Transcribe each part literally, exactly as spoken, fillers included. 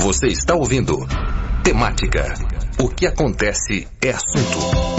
Você está ouvindo Temática. O que acontece é assunto.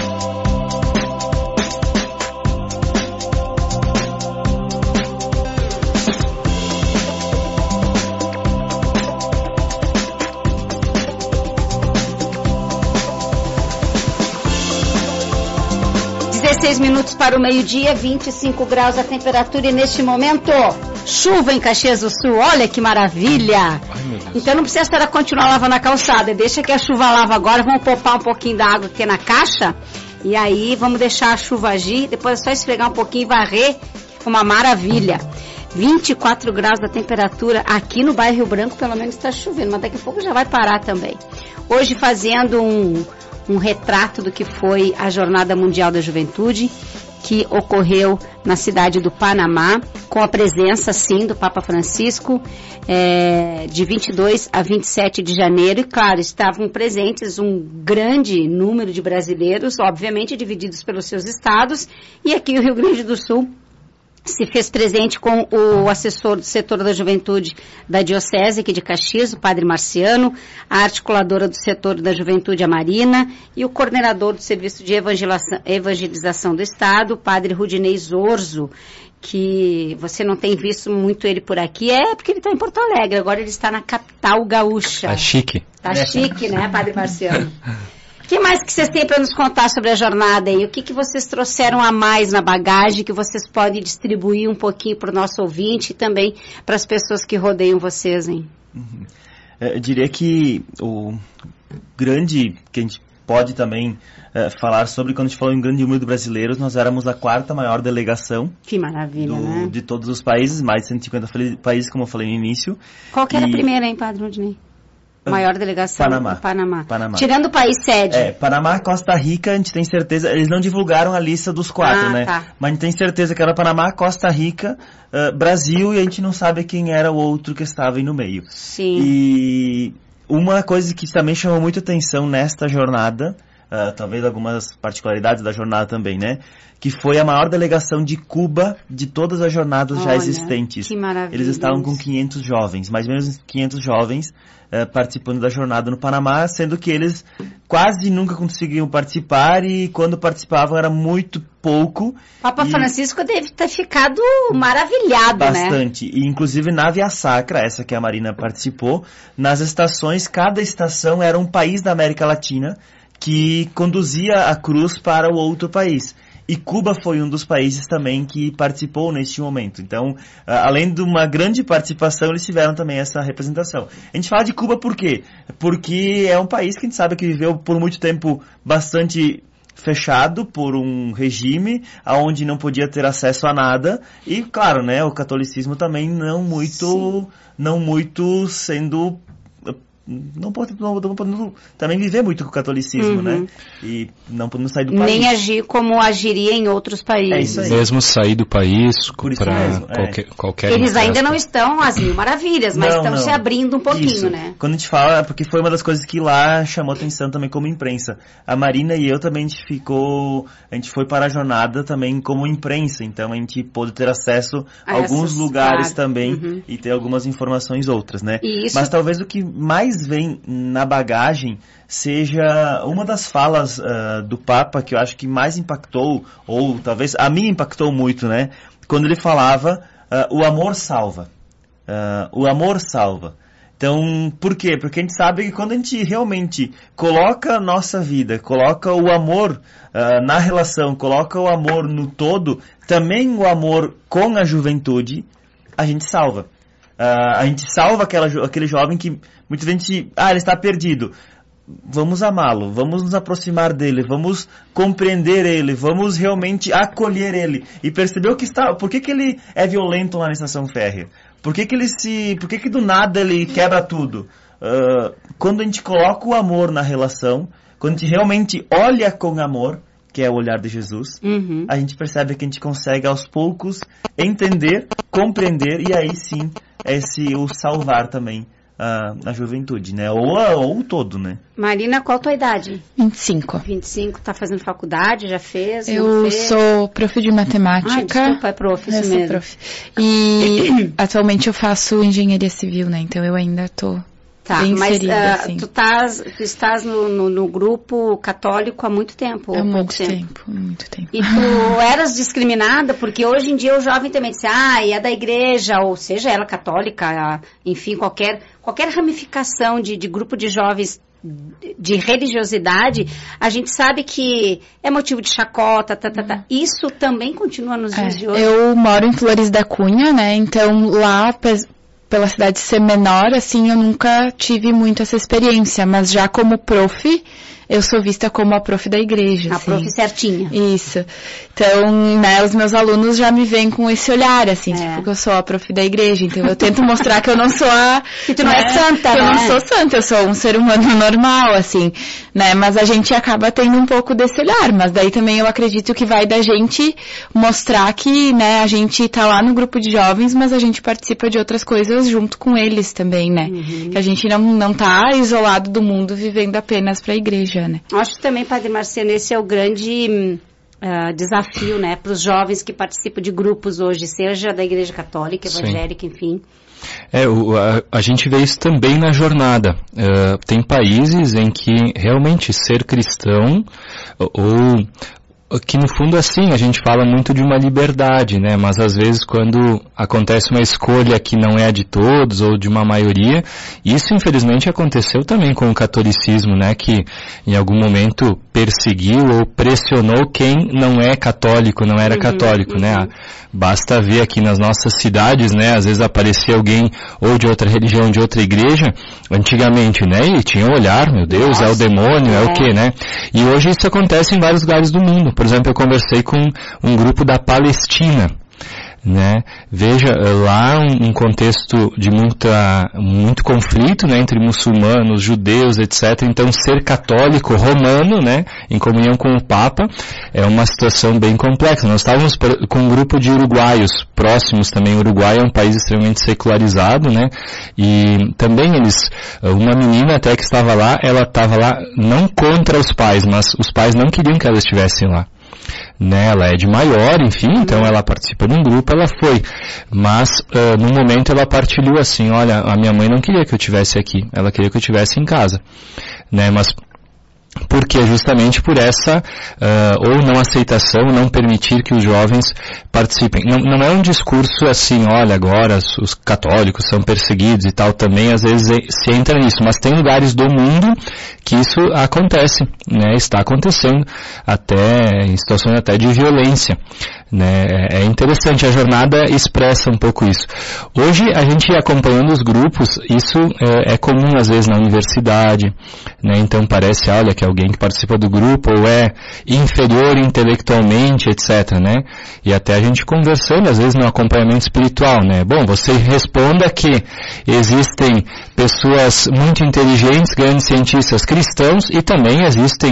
dezesseis minutos para o meio-dia, vinte e cinco graus a temperatura e neste momento, chuva em Caxias do Sul. Olha que maravilha! Ai, meu Deus. Então não precisa esperar continuar lavando a calçada. Deixa que a chuva lava agora, vamos poupar um pouquinho da água aqui na caixa e aí vamos deixar a chuva agir. Depois é só esfregar um pouquinho e varrer. Fica uma maravilha. vinte e quatro graus da temperatura aqui no bairro Rio Branco, pelo menos está chovendo, mas daqui a pouco já vai parar também. Hoje fazendo um... um retrato do que foi a Jornada Mundial da Juventude, que ocorreu na cidade do Panamá, com a presença, sim, do Papa Francisco, é, de vinte e dois a vinte e sete de janeiro. E, claro, estavam presentes um grande número de brasileiros, obviamente divididos pelos seus estados, e aqui o Rio Grande do Sul se fez presente com o assessor do setor da juventude da Diocese aqui de Caxias, o padre Marciano, a articuladora do setor da juventude, a Marina, e o coordenador do serviço de evangelização, evangelização do Estado, o padre Rudinei Zorzo, que você não tem visto muito ele por aqui, é porque ele está em Porto Alegre, agora ele está na capital gaúcha. Tá chique. Tá chique, né, padre Marciano? O que mais que vocês têm para nos contar sobre a jornada aí? O que, que vocês trouxeram a mais na bagagem que vocês podem distribuir um pouquinho para o nosso ouvinte e também para as pessoas que rodeiam vocês, hein? Uhum. Eu diria que o grande que a gente pode também é, falar sobre, quando a gente falou em grande número de brasileiros, nós éramos a quarta maior delegação. Que maravilha, do, né? De todos os países, mais de cento e cinquenta países, como eu falei no início. Qual que era e... a primeira, hein, Padre Rudinei? Maior delegação Panamá. do Panamá. Panamá. Tirando o país sede. É, Panamá, Costa Rica, a gente tem certeza, eles não divulgaram a lista dos quatro, ah, né? Tá. Mas a gente tem certeza que era Panamá, Costa Rica, uh, Brasil, e a gente não sabe quem era o outro que estava aí no meio. Sim. E uma coisa que também chamou muita atenção nesta jornada, uh, talvez algumas particularidades da jornada também, né? Que foi a maior delegação de Cuba de todas as jornadas. Olha, já existentes. Que maravilha. Eles estavam com quinhentos jovens, mais ou menos quinhentos jovens uh, participando da jornada no Panamá, sendo que eles quase nunca conseguiam participar e quando participavam era muito pouco. Papa e... Francisco deve ter ficado maravilhado, Bastante. né? Bastante. E inclusive na Via Sacra, essa que a Marina participou, nas estações, cada estação era um país da América Latina que conduzia a cruz para o outro país. E Cuba foi um dos países também que participou neste momento. Então, além de uma grande participação, eles tiveram também essa representação. A gente fala de Cuba por quê? Porque é um país que a gente sabe que viveu por muito tempo bastante fechado por um regime onde não podia ter acesso a nada. E, claro, né, o catolicismo também não muito, não muito sendo... Não podendo não, não, não, também viver muito com o catolicismo, uhum. né? E não podendo sair do país. Nem agir como agiria em outros países. É isso aí. Mesmo sair do país para qualquer, é. qualquer Eles empresta. ainda não estão às mil maravilhas, mas não, estão não. se abrindo um pouquinho, isso. né? Quando a gente fala, porque foi uma das coisas que lá chamou atenção também como imprensa. A Marina e eu também a gente ficou, a gente foi para a jornada também como imprensa, então a gente pôde ter acesso a, a alguns lugares claro. também uhum. e ter algumas informações outras, né? Isso. Mas talvez o que mais vem na bagagem seja uma das falas uh, do Papa que eu acho que mais impactou, ou talvez a mim impactou muito, né? Quando ele falava uh, o amor salva. Uh, o amor salva. Então, por quê? Porque a gente sabe que quando a gente realmente coloca a nossa vida, coloca o amor uh, na relação, coloca o amor no todo, também o amor com a juventude, a gente salva. Uh, a gente salva aquela, aquele jovem que muita gente, ah, ele está perdido. Vamos amá-lo, vamos nos aproximar dele, vamos compreender ele, vamos realmente acolher ele e perceber o que está, por que que ele é violento lá na estação férrea, por que que ele se, por que que do nada ele quebra tudo. Uh, quando a gente coloca o amor na relação, quando a gente realmente olha com amor, que é o olhar de Jesus, uhum. a gente percebe que a gente consegue aos poucos entender, compreender e aí sim esse o salvar também uh, a juventude, né? Ou, ou o todo, né? Marina, qual a tua idade? vinte e cinco. vinte e cinco, tá fazendo faculdade, já fez? Eu fez? sou prof de matemática. Ah, desculpa, é prof, isso eu mesmo. Sou prof. E atualmente eu faço engenharia civil, né? Então eu ainda tô Tá, bem mas inserida, uh, assim. tu, estás, tu estás no, no, no grupo católico há muito tempo? Há ou muito pouco tempo? tempo, muito tempo. E tu eras discriminada? Porque hoje em dia o jovem também diz, ah, é da igreja, ou seja, ela católica, enfim, qualquer, qualquer ramificação de, de grupo de jovens de religiosidade, a gente sabe que é motivo de chacota, tá, tá, tá. Isso também continua nos dias É, de hoje? eu moro em Flores da Cunha, né, então lá, pe- pela cidade ser menor, assim, eu nunca tive muito essa experiência, mas já como prof, eu sou vista como a prof da igreja. A assim. prof certinha. Isso. Então, né, os meus alunos já me veem com esse olhar, assim, É. tipo, que eu sou a prof da igreja. Então, eu tento mostrar que eu não sou a... Que tu não é santa, que eu né? não sou santa, eu sou um ser humano normal, assim, né? Mas a gente acaba tendo um pouco desse olhar. Mas daí também eu acredito que vai da gente mostrar que, né, a gente tá lá no grupo de jovens, mas a gente participa de outras coisas junto com eles também, né? Uhum. Que a gente não, não tá isolado do mundo vivendo apenas pra igreja, né? Acho que também, Padre Marciano, esse é o grande hum, ah, desafio, né, para os jovens que participam de grupos hoje, seja da Igreja Católica, evangélica, Sim. enfim. É, o, a, a gente vê isso também na jornada. Uh, tem países em que realmente ser cristão, ou que no fundo assim, a gente fala muito de uma liberdade, né? Mas às vezes quando acontece uma escolha que não é a de todos ou de uma maioria, isso infelizmente aconteceu também com o catolicismo, né? Que em algum momento perseguiu ou pressionou quem não é católico, não era Uhum, católico, uhum. né? Basta ver aqui nas nossas cidades, né? Às vezes aparecia alguém ou de outra religião, de outra igreja, antigamente, né? E tinha um olhar, meu Deus, Nossa, é o demônio, é. é o quê, né? E hoje isso acontece em vários lugares do mundo. Por exemplo, eu conversei com um grupo da Palestina, né? Veja, lá um, um contexto de muita, muito conflito, né? Entre muçulmanos, judeus, etcétera. Então, ser católico romano, né? Em comunhão com o Papa, é uma situação bem complexa. Nós estávamos com um grupo de uruguaios próximos também. O Uruguai é um país extremamente secularizado, né? E também eles, uma menina até que estava lá, ela estava lá não contra os pais, mas os pais não queriam que ela estivesse lá. Né, ela é de maior, enfim, então ela participa de um grupo, ela foi. Mas, uh, no momento ela partilhou assim, olha, a minha mãe não queria que eu estivesse aqui, ela queria que eu estivesse em casa. Né, mas porque justamente por essa uh, ou não aceitação, não permitir que os jovens participem. Não, não é um discurso assim, olha, agora os, os católicos são perseguidos e tal, também às vezes se entra nisso, mas tem lugares do mundo que isso acontece, né, está acontecendo, até em situações até de violência. Né, é interessante, a jornada expressa um pouco isso. Hoje a gente acompanhando os grupos, isso é, é comum às vezes na universidade, né, então parece, olha, que alguém que participa do grupo ou é inferior intelectualmente, etcétera, né, e até a gente conversando às vezes no acompanhamento espiritual, né, bom, você responda que existem pessoas muito inteligentes, grandes cientistas cristãos e também existem,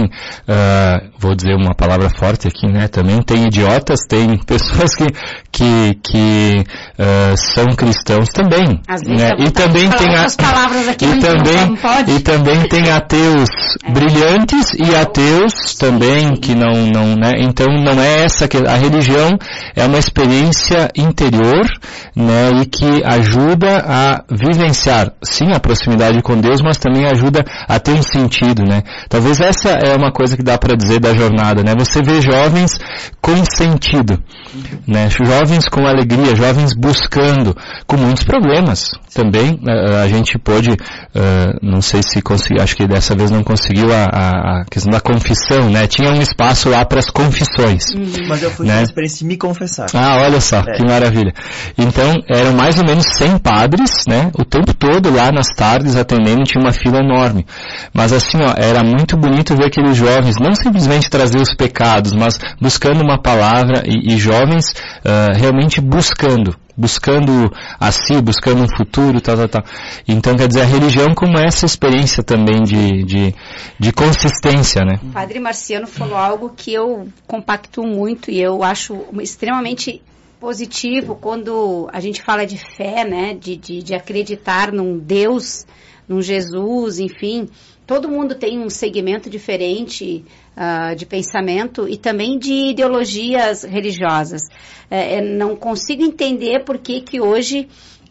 uh, vou dizer uma palavra forte aqui, né, também tem idiotas, tem pessoas que, que, que uh, são cristãos também, Às vezes né, e também tem a, palavras aqui, e também, não pode. e também tem ateus é. brilhantes e ateus também que não, não, né, então não é essa que, a religião é uma experiência interior, né, e que ajuda a vivenciar, sim, a proximidade com Deus, mas também ajuda a ter um sentido, né. Talvez essa é uma coisa que dá para dizer da jornada, né, você vê jovens com sentido, né, jovens com alegria, jovens buscando, com muitos problemas também, a, a gente pôde, uh, não sei se conseguiu, acho que dessa vez não conseguiu a, a, a questão da confissão, né, tinha um espaço lá para as confissões. Uhum. Mas eu fui né? com a experiência de me confessar. Ah, olha só, é. que maravilha. Então, eram mais ou menos cem padres, né, o tempo todo lá nas tardes atendendo, tinha uma fila enorme. Mas assim, ó, era muito bonito ver aqueles jovens, não simplesmente trazer os pecados, mas buscando uma palavra e, e jovens uh, realmente buscando, buscando a si, buscando um futuro, tal, tal, tal. Então, quer dizer, a religião como essa experiência também de, de, de consistência, né? O Padre Marciano falou algo que eu compacto muito e eu acho extremamente positivo quando a gente fala de fé, né, de, de, de acreditar num Deus, num Jesus, enfim. Todo mundo tem um segmento diferente uh, de pensamento e também de ideologias religiosas. É, não consigo entender por que que hoje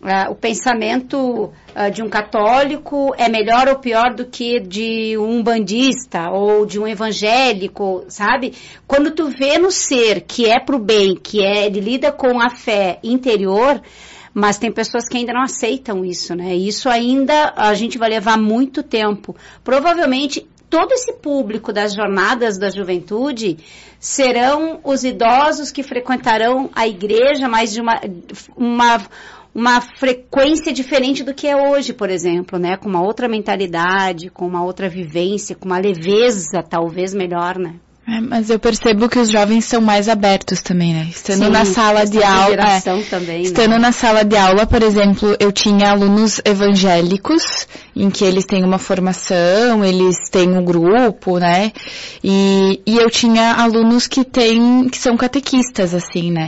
uh, o pensamento uh, de um católico é melhor ou pior do que de um bandista ou de um evangélico, sabe? Quando tu vê no ser que é pro bem, que é, ele lida com a fé interior, mas tem pessoas que ainda não aceitam isso, né? Isso ainda a gente vai levar muito tempo. Provavelmente todo esse público das jornadas da juventude serão os idosos que frequentarão a igreja, mas de uma, uma, uma frequência diferente do que é hoje, por exemplo, né? Com uma outra mentalidade, com uma outra vivência, com uma leveza talvez melhor, né? É, mas eu percebo que os jovens são mais abertos também, né? Estando Sim, na sala de aula, geração também, estando né? na sala de aula, por exemplo, eu tinha alunos evangélicos, em que eles têm uma formação, eles têm um grupo, né? E, e eu tinha alunos que têm, que são catequistas, assim, né?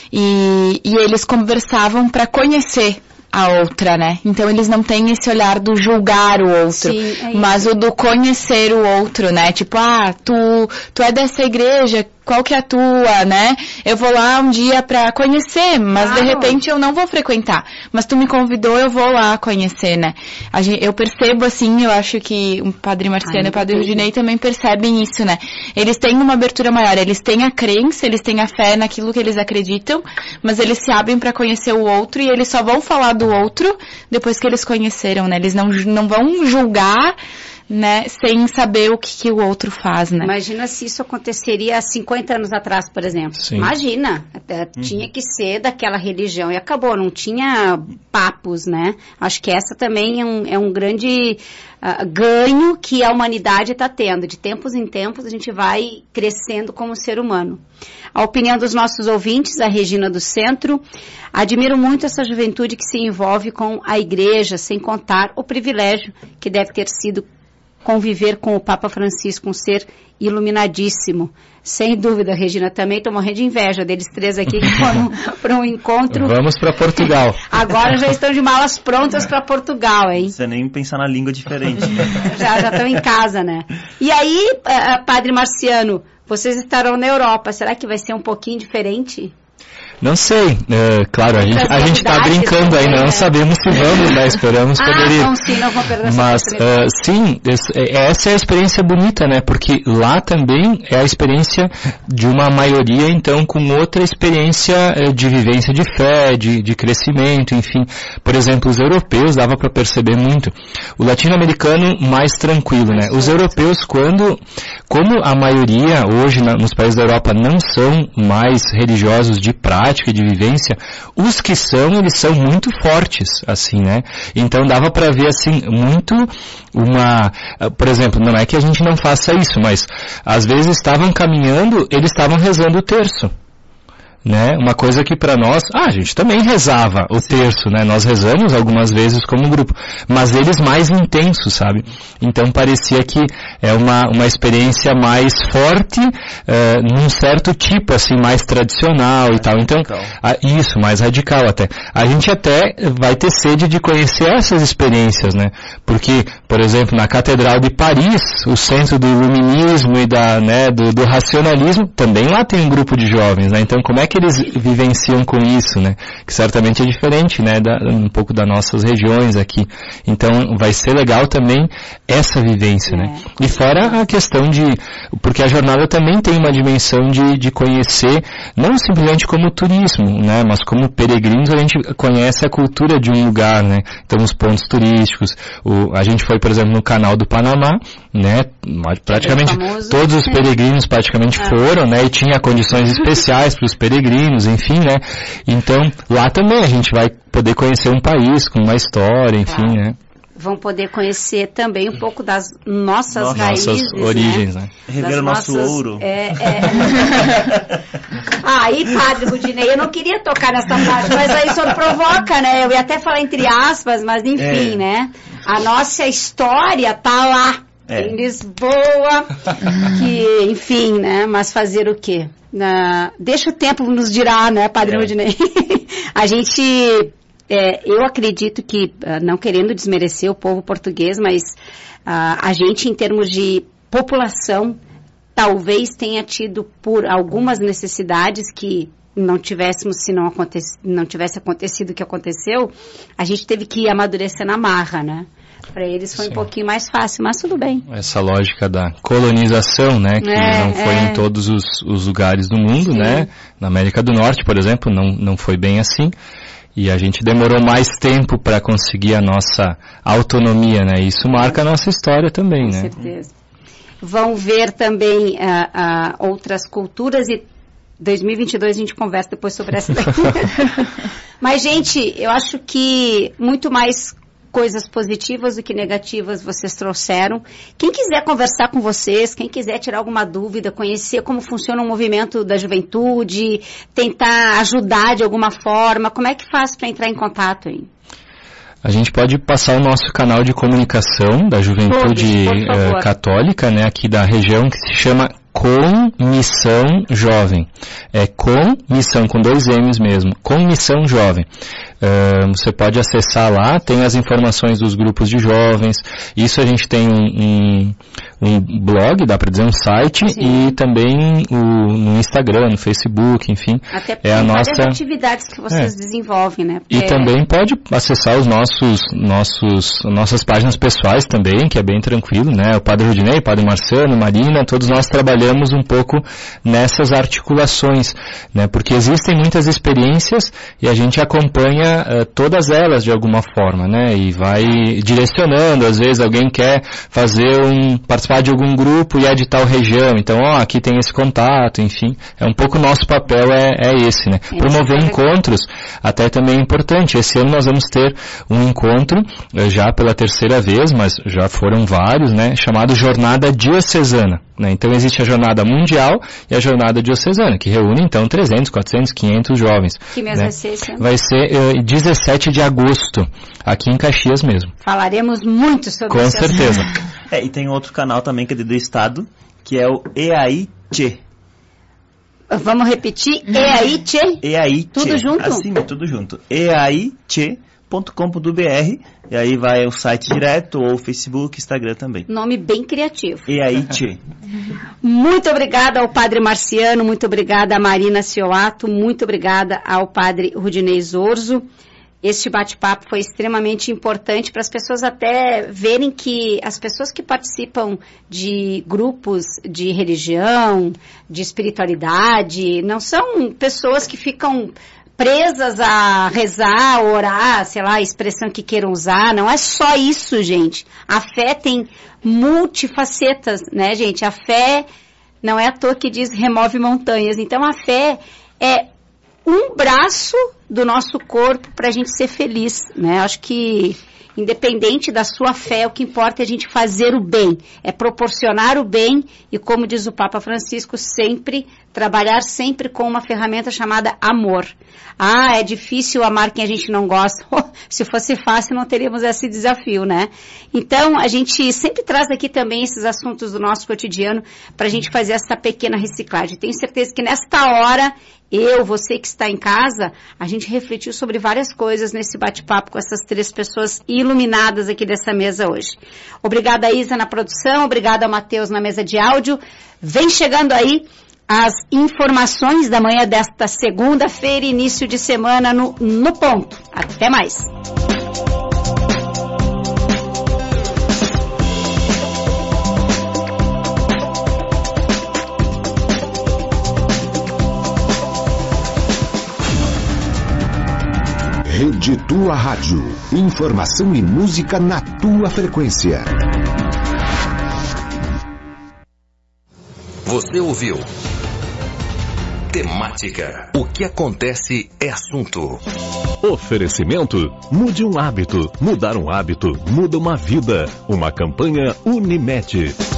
E, e eles conversavam para conhecer a outra, né? Então eles não têm esse olhar do julgar o outro, Sim, é mas o do conhecer o outro, né? Tipo, ah, tu, tu é dessa igreja, qual que é a tua, né? Eu vou lá um dia pra conhecer, mas Claro. de repente eu não vou frequentar. Mas tu me convidou, eu vou lá conhecer, né? A gente, eu percebo assim, eu acho que o Padre Marciano Ai, e o Padre entendi. Rudinei também percebem isso, né? Eles têm uma abertura maior, eles têm a crença, eles têm a fé naquilo que eles acreditam, mas eles se abrem pra conhecer o outro e eles só vão falar do outro depois que eles conheceram, né? Eles não, não vão julgar, né, sem saber o que, que o outro faz, né? Imagina se isso aconteceria há cinquenta anos atrás, por exemplo. Sim. Imagina, até tinha que ser daquela religião e acabou, não tinha papos, né? Acho que essa também é um, é um grande uh, ganho que a humanidade está tendo. De tempos em tempos a gente vai crescendo como ser humano. A opinião dos nossos ouvintes, a Regina do Centro: admiro muito essa juventude que se envolve com a igreja, sem contar o privilégio que deve ter sido conviver com o Papa Francisco, um ser iluminadíssimo. Sem dúvida, Regina, também estou morrendo de inveja deles três aqui que foram para um encontro. Vamos para Portugal. Agora já estão de malas prontas para Portugal, hein? Você nem pensar na língua diferente. Já já estão em casa, né? E aí, uh, Padre Marciano, vocês estarão na Europa. Será que vai ser um pouquinho diferente? Não sei, é, claro, a gente, a gente está brincando aí, não sabemos se vamos, né, esperamos ah, poder ir. Não, sim, não vou perder essa Mas, uh, sim, esse, essa é a experiência bonita, né, porque lá também é a experiência de uma maioria, então, com outra experiência uh, de vivência de fé, de, de crescimento, enfim. Por exemplo, os europeus, dava para perceber muito. O latino-americano, mais tranquilo, né. Os europeus, quando, como a maioria hoje na, nos países da Europa não são mais religiosos de prática, de vivência, os que são, eles são muito fortes, assim, né? Então dava para ver, assim, muito uma... Por exemplo, não é que a gente não faça isso, mas às vezes estavam caminhando, eles estavam rezando o terço. Né? Uma coisa que para nós, ah, a gente também rezava o terço, né? Nós rezamos algumas vezes como grupo, mas eles mais intensos, sabe? Então parecia que é uma, uma experiência mais forte, uh, num certo tipo, assim, mais tradicional mais e tal. Então, a, isso, mais radical até. A gente até vai ter sede de conhecer essas experiências, né? Porque, por exemplo, na Catedral de Paris, o centro do iluminismo e da, né, do, do racionalismo, também lá tem um grupo de jovens, né? Então, como é que eles vivenciam com isso, né? Que certamente é diferente, né? Da, um pouco das nossas regiões aqui. Então, vai ser legal também essa vivência, é. né? E fora a questão de... Porque a jornada também tem uma dimensão de, de conhecer, não simplesmente como turismo, né? Mas como peregrinos, a gente conhece a cultura de um lugar, né? Então, os pontos turísticos. O, a gente foi, por exemplo, no Canal do Panamá, né? Praticamente é todos os peregrinos praticamente ah. foram, né? E tinha condições especiais para os peregrinos, enfim, né? Então, lá também a gente vai poder conhecer um país com uma história, enfim, ah. né? Vão poder conhecer também um pouco das nossas Nossa, raízes, nossas origens, né? né? Rever o nosso nossas, ouro. É, é... Aí, Padre Rudinei, eu não queria tocar nessa parte, mas aí o senhor provoca, né? Eu ia até falar entre aspas, mas enfim, é. né? A nossa história tá lá, é. em Lisboa, que, enfim, né? Mas fazer o quê? Na... Deixa o tempo nos dirá, né, Padre é. Rudinei? A gente... É, eu acredito que, não querendo desmerecer o povo português, mas uh, a gente, em termos de população, talvez tenha tido por algumas necessidades que não tivéssemos, se não, aconte, não tivesse acontecido o que aconteceu, a gente teve que amadurecer na marra, né? Para eles foi Sim. um pouquinho mais fácil, mas tudo bem. Essa lógica da colonização, né, que é, não foi é. em todos os, os lugares do mundo, Sim. né? Na América do Norte, por exemplo, não, não foi bem assim. E a gente demorou mais tempo para conseguir a nossa autonomia, né? Isso marca a nossa história também, Com né? Com certeza. Vão ver também uh, uh, outras culturas e dois mil e vinte e dois a gente conversa depois sobre essa daqui. Mas, gente, eu acho que muito mais coisas positivas do que negativas vocês trouxeram. Quem quiser conversar com vocês, quem quiser tirar alguma dúvida, conhecer como funciona o movimento da juventude, tentar ajudar de alguma forma, como é que faz para entrar em contato, hein? A gente pode passar o nosso canal de comunicação da Juventude uh, Católica, né, aqui da região, que se chama Comissão Jovem. É Comissão, com dois M's mesmo. Comissão Jovem. Uh, você pode acessar lá, tem as informações dos grupos de jovens. Isso a gente tem um, um, um blog, dá para dizer um site, Sim. e também o, no Instagram, no Facebook, enfim. Até porque é a nossa várias atividades que vocês é. desenvolvem, né? Porque e também pode acessar os nossos, nossos, nossas páginas pessoais também, que é bem tranquilo, né? O Padre Rudinei, o Padre Marciano, Marina, todos nós trabalhamos um pouco nessas articulações, né? Porque existem muitas experiências e a gente acompanha uh, todas elas de alguma forma, né? E vai direcionando, às vezes alguém quer fazer um, participar de algum grupo e é de tal região, então, ó, aqui tem esse contato, enfim, é um pouco o nosso papel é, é esse, né? É Promover esse encontros, até também é importante. Esse ano nós vamos ter um encontro, uh, já pela terceira vez, mas já foram vários, né? Chamado Jornada Diocesana, né? Então existe a Jornada Mundial e a Jornada Diocesana, que reúne então trezentos, quatrocentos, quinhentos jovens. Que mês né? vai ser esse ano? Vai ser uh, dezessete de agosto, aqui em Caxias mesmo. Falaremos muito sobre Com isso. Com certeza. É, e tem outro canal também que é do estado, que é o E A I Tchê. Vamos repetir? E A I Tchê? E A I Tchê. Tudo junto? Assim, tudo junto. E A I Tchê ponto com ponto B R, e aí vai o site direto, ou o Facebook, Instagram também. Nome bem criativo. E aí, tchê. Muito obrigada ao Padre Marciano, muito obrigada a Marina Cioato, muito obrigada ao Padre Rudinei Zorzo. Este bate-papo foi extremamente importante para as pessoas até verem que as pessoas que participam de grupos de religião, de espiritualidade, não são pessoas que ficam presas a rezar, orar, sei lá, a expressão que queiram usar. Não é só isso, gente. A fé tem multifacetas, né, gente? A fé não é à toa que diz remove montanhas. Então, a fé é um braço do nosso corpo para a gente ser feliz, né? Acho que, independente da sua fé, o que importa é a gente fazer o bem, é proporcionar o bem e, como diz o Papa Francisco, sempre trabalhar sempre com uma ferramenta chamada amor. Ah, é difícil amar quem a gente não gosta. Se fosse fácil, não teríamos esse desafio, né? Então, a gente sempre traz aqui também esses assuntos do nosso cotidiano para a gente fazer essa pequena reciclagem. Tenho certeza que nesta hora, eu, você que está em casa, a gente refletiu sobre várias coisas nesse bate-papo com essas três pessoas iluminadas aqui dessa mesa hoje. Obrigada, Isa, na produção. Obrigada, Matheus, na mesa de áudio. Vem chegando aí as informações da manhã desta segunda-feira, início de semana no, no ponto. Até mais. Rede Tua Rádio. Informação e música na tua frequência. Você ouviu Temática. O que acontece é assunto. Oferecimento. Mude um hábito. Mudar um hábito muda uma vida. Uma campanha Unimed.